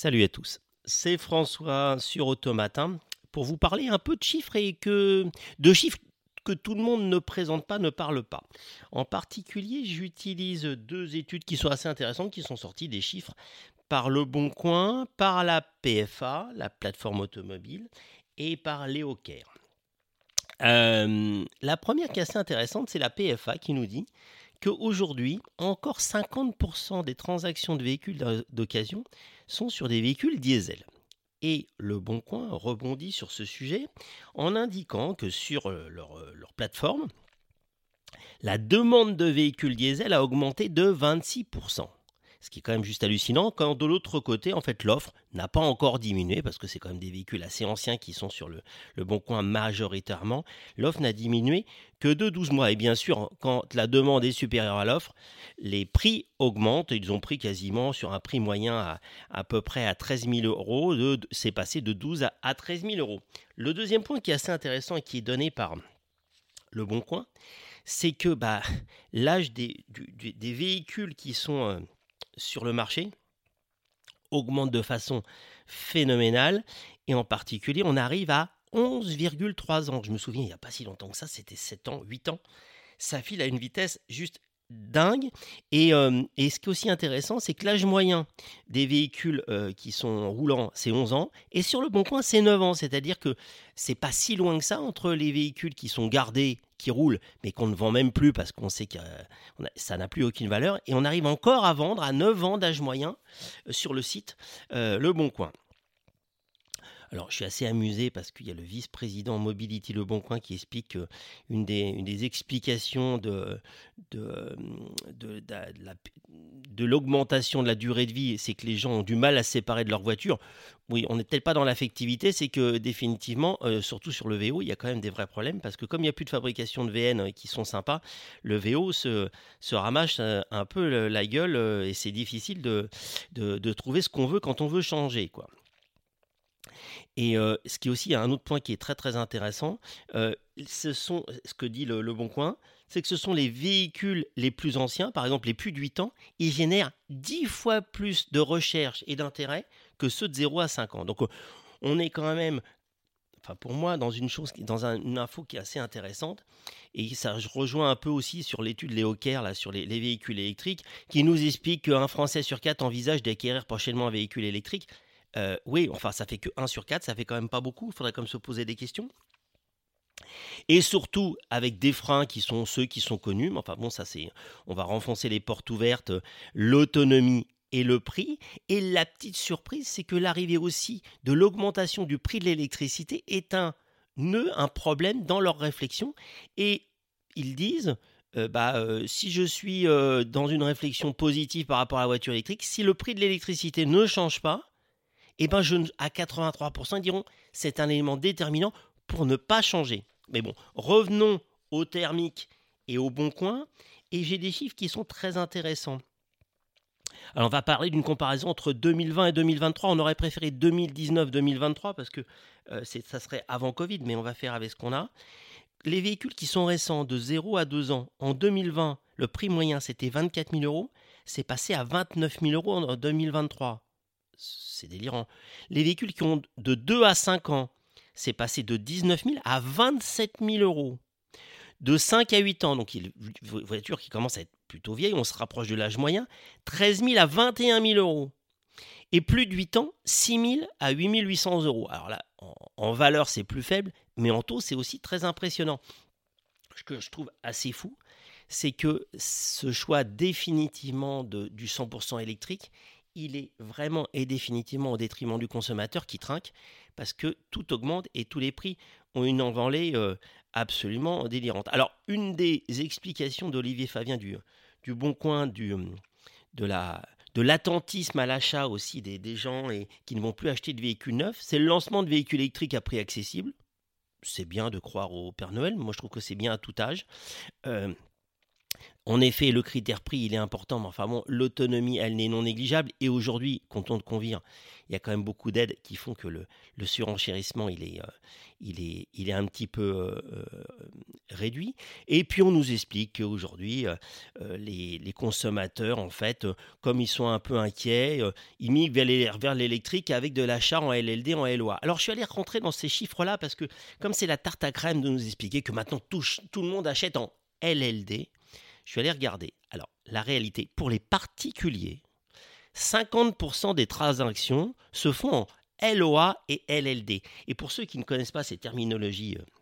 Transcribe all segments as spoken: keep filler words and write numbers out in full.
Salut à tous, c'est François sur Automatin pour vous parler un peu de chiffres et que de chiffres que tout le monde ne présente pas, ne parle pas. En particulier, j'utilise deux études qui sont assez intéressantes, qui sont sorties des chiffres par Le Bon Coin, par la P F A, la plateforme automobile, et par Léocare. Euh, la première qui est assez intéressante, c'est la P F A qui nous dit qu'aujourd'hui, encore cinquante pour cent des transactions de véhicules d'occasion sont sur des véhicules diesel. Et Le Bon Coin rebondit sur ce sujet en indiquant que sur leur, leur plateforme, la demande de véhicules diesel a augmenté de vingt-six pour cent. Ce qui est quand même juste hallucinant, quand de l'autre côté, en fait, l'offre n'a pas encore diminué, parce que c'est quand même des véhicules assez anciens qui sont sur le, le Bon Coin majoritairement. L'offre n'a diminué que de douze mois. Et bien sûr, quand la demande est supérieure à l'offre, les prix augmentent. Ils ont pris quasiment sur un prix moyen à, à peu près à treize mille euros. De, c'est passé de douze à, à treize mille euros. Le deuxième point qui est assez intéressant et qui est donné par Le Bon Coin, c'est que bah, l'âge des, du, des véhicules qui sont euh, sur le marché augmente de façon phénoménale, et en particulier on arrive à onze virgule trois ans. Je me souviens, il n'y a pas si longtemps que ça, c'était sept ans, huit ans. Ça file à une vitesse juste dingue. Et, euh, et ce qui est aussi intéressant, c'est que l'âge moyen des véhicules euh, qui sont roulants, c'est onze ans, et sur Le Bon Coin, c'est neuf ans. C'est-à-dire que c'est pas si loin que ça entre les véhicules qui sont gardés, qui roulent, mais qu'on ne vend même plus parce qu'on sait que euh, ça n'a plus aucune valeur, et on arrive encore à vendre à neuf ans d'âge moyen euh, sur le site euh, Le Bon Coin. Alors, je suis assez amusé parce qu'il y a le vice-président Mobility Le Bon Coin qui explique qu'une des, une des explications de, de, de, de, de, la, de l'augmentation de la durée de vie, c'est que les gens ont du mal à se séparer de leur voiture. Oui, on n'est peut-être pas dans l'affectivité, c'est que définitivement, euh, surtout sur le V O, il y a quand même des vrais problèmes parce que comme il n'y a plus de fabrication de V N qui sont sympas, le V O se, se ramasse un peu la gueule et c'est difficile de, de, de trouver ce qu'on veut quand on veut changer, quoi. Et euh, ce qui est aussi un autre point qui est très très intéressant, euh, ce sont ce que dit le, le Bon Coin, c'est que ce sont les véhicules les plus anciens, par exemple les plus de huit ans, ils génèrent dix fois plus de recherche et d'intérêt que ceux de zéro à cinq ans. Donc on est quand même, enfin pour moi, dans une chose, dans un, une info qui est assez intéressante, et ça je rejoins un peu aussi sur l'étude Léocare là sur les, les véhicules électriques, qui nous explique qu'un Français sur quatre envisage d'acquérir prochainement un véhicule électrique. Euh, oui, enfin, ça fait que un sur quatre, ça fait quand même pas beaucoup. Il faudrait quand même se poser des questions. Et surtout, avec des freins qui sont ceux qui sont connus. Mais enfin, bon, ça, c'est. On va renfoncer les portes ouvertes, l'autonomie et le prix. Et la petite surprise, c'est que l'arrivée aussi de l'augmentation du prix de l'électricité est un nœud, un problème dans leur réflexion. Et ils disent. Euh, bah, euh, si je suis euh, dans une réflexion positive par rapport à la voiture électrique, si le prix de l'électricité ne change pas, eh ben je, à quatre-vingt-trois pour cent, ils diront c'est un élément déterminant pour ne pas changer. Mais bon, revenons au thermique et au Bon Coin, et j'ai des chiffres qui sont très intéressants. Alors on va parler d'une comparaison entre deux mille vingt et deux mille vingt-trois. On aurait préféré deux mille dix-neuf deux mille vingt-trois parce que euh, c'est, ça serait avant Covid, mais on va faire avec ce qu'on a. Les véhicules qui sont récents, de zéro à deux ans, en deux mille vingt, le prix moyen c'était vingt-quatre mille euros, c'est passé à vingt-neuf mille euros en deux mille vingt-trois. C'est délirant. Les véhicules qui ont de deux à cinq ans, c'est passé de dix-neuf mille à vingt-sept mille euros. De cinq à huit ans, donc une voiture qui commence à être plutôt vieille, on se rapproche de l'âge moyen, treize mille à vingt et un mille euros. Et plus de huit ans, six mille à huit mille huit cents euros. Alors là, en, en valeur, c'est plus faible, mais en taux, c'est aussi très impressionnant. Ce que je trouve assez fou, c'est que ce choix définitivement de, du cent pour cent électrique, il est vraiment et définitivement au détriment du consommateur qui trinque parce que tout augmente et tous les prix ont une envolée euh, absolument délirante. Alors, une des explications d'Olivier Favien du, du Bon Coin, du, de, la, de l'attentisme à l'achat aussi des, des gens et, qui ne vont plus acheter de véhicules neufs, c'est le lancement de véhicules électriques à prix accessible. C'est bien de croire au Père Noël, moi je trouve que c'est bien à tout âge. Euh, En effet, le critère prix, il est important, mais enfin bon, l'autonomie, elle n'est non négligeable. Et aujourd'hui, comptons de convenir, il y a quand même beaucoup d'aides qui font que le, le surenchérissement, il est, euh, il est, il est un petit peu euh, euh, réduit. Et puis, on nous explique qu'aujourd'hui, euh, euh, les, les consommateurs, en fait, euh, comme ils sont un peu inquiets, euh, ils migrent vers, les- vers l'électrique avec de l'achat en L L D, en L O A. Alors, je suis allé rentrer dans ces chiffres-là parce que, comme c'est la tarte à crème de nous expliquer que maintenant tout, tout le monde achète en L L D, je suis allé regarder. Alors, la réalité, pour les particuliers, cinquante pour cent des transactions se font en L O A et L L D. Et pour ceux qui ne connaissent pas ces terminologies euh,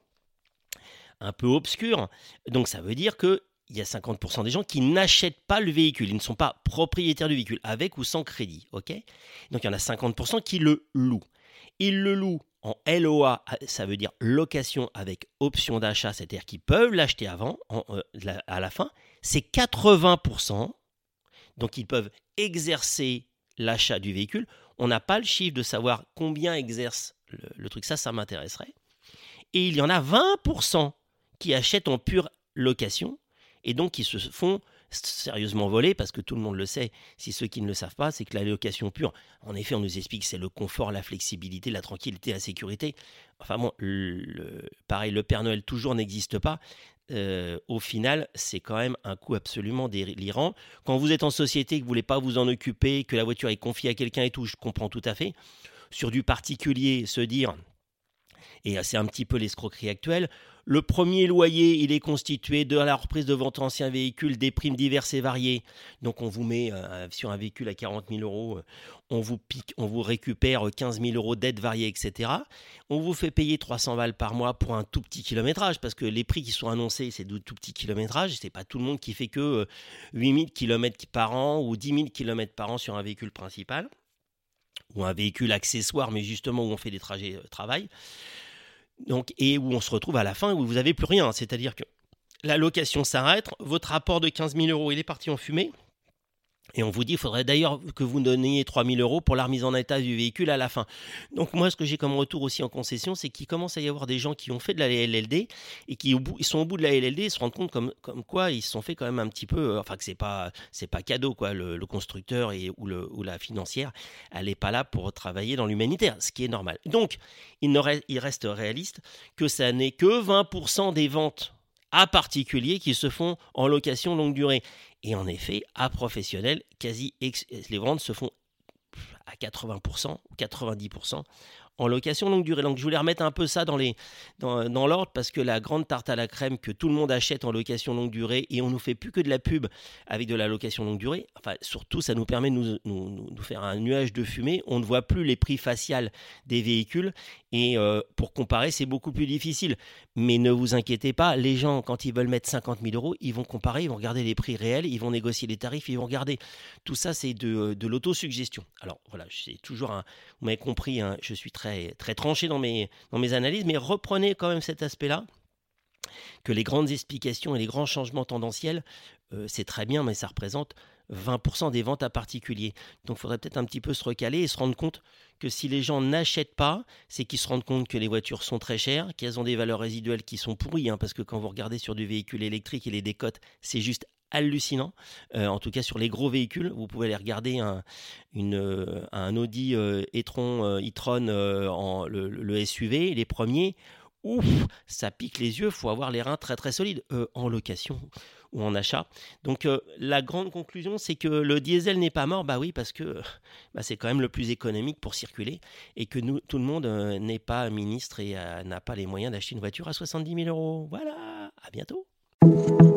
un peu obscures, donc ça veut dire qu'il y a cinquante pour cent des gens qui n'achètent pas le véhicule. Ils ne sont pas propriétaires du véhicule, avec ou sans crédit. Okay, donc il y en a cinquante pour cent qui le louent. Ils le louent en L O A, ça veut dire location avec option d'achat, c'est-à-dire qu'ils peuvent l'acheter avant, en, euh, à la fin. C'est quatre-vingts pour cent, donc ils peuvent exercer l'achat du véhicule. On n'a pas le chiffre de savoir combien exerce le, le truc, ça, ça m'intéresserait. Et il y en a vingt pour cent qui achètent en pure location et donc qui se font sérieusement voler, parce que tout le monde le sait, si ceux qui ne le savent pas, c'est que la location pure, en effet, on nous explique que c'est le confort, la flexibilité, la tranquillité, la sécurité. Enfin bon, le, pareil, le Père Noël toujours n'existe pas. Euh, au final, c'est quand même un coût absolument délirant. Quand vous êtes en société, que vous ne voulez pas vous en occuper, que la voiture est confiée à quelqu'un et tout, je comprends tout à fait. Sur du particulier, se dire, et c'est un petit peu l'escroquerie actuelle, le premier loyer, il est constitué de la reprise de vente ancien véhicule, des primes diverses et variées. Donc on vous met euh, sur un véhicule à quarante mille euros, euh, on vous pique, on vous récupère quinze mille euros d'aides variées, et cetera. On vous fait payer trois cents balles par mois pour un tout petit kilométrage, parce que les prix qui sont annoncés, c'est de tout petit kilométrage. C'est pas tout le monde qui fait que euh, huit mille kilomètres par an ou dix mille kilomètres par an sur un véhicule principal, ou un véhicule accessoire, mais justement où on fait des trajets euh, travail. Donc, et où on se retrouve à la fin où vous n'avez plus rien. C'est-à-dire que la location s'arrête, votre rapport de quinze mille euros, il est parti en fumée. Et on vous dit, il faudrait d'ailleurs que vous donniez trois mille euros pour la remise en état du véhicule à la fin. Donc moi, ce que j'ai comme retour aussi en concession, c'est qu'il commence à y avoir des gens qui ont fait de la L L D et qui au bout, ils sont au bout de la L L D et se rendent compte comme, comme quoi ils se sont fait quand même un petit peu, enfin que c'est pas, c'est pas cadeau quoi, le, le constructeur et, ou, le, ou la financière, elle n'est pas là pour travailler dans l'humanitaire, ce qui est normal. Donc, il, ne reste, il reste réaliste que ça n'est que vingt pour cent des ventes à particuliers qui se font en location longue durée. Et en effet, à professionnels, quasi ex- les ventes se font à quatre-vingts pour cent ou quatre-vingt-dix pour cent en location longue durée. Donc je voulais remettre un peu ça dans, les, dans, dans l'ordre, parce que la grande tarte à la crème que tout le monde achète en location longue durée, et on ne nous fait plus que de la pub avec de la location longue durée, enfin surtout ça nous permet de nous, nous, nous faire un nuage de fumée, on ne voit plus les prix faciales des véhicules, et euh, pour comparer c'est beaucoup plus difficile. Mais ne vous inquiétez pas, les gens quand ils veulent mettre cinquante mille euros, ils vont comparer, ils vont regarder les prix réels, ils vont négocier les tarifs, ils vont regarder. Tout ça c'est de, de l'autosuggestion. Alors voilà, c'est toujours un, vous m'avez compris, hein, je suis très Très, très tranché dans mes, dans mes analyses, mais reprenez quand même cet aspect-là, que les grandes explications et les grands changements tendanciels, euh, c'est très bien, mais ça représente vingt pour cent des ventes à particuliers. Donc il faudrait peut-être un petit peu se recaler et se rendre compte que si les gens n'achètent pas, c'est qu'ils se rendent compte que les voitures sont très chères, qu'elles ont des valeurs résiduelles qui sont pourries, hein, parce que quand vous regardez sur du véhicule électrique et les décotes, c'est juste hallucinant. Euh, en tout cas sur les gros véhicules, vous pouvez aller regarder un, une, euh, un Audi euh, e-tron, euh, e-tron euh, en, le, le S U V, les premiers. Ouf, ça pique les yeux, il faut avoir les reins très très solides euh, en location ou en achat. Donc euh, la grande conclusion, c'est que le diesel n'est pas mort, bah oui, parce que bah, c'est quand même le plus économique pour circuler, et que nous, tout le monde euh, n'est pas ministre et euh, n'a pas les moyens d'acheter une voiture à soixante-dix mille euros. Voilà, à bientôt.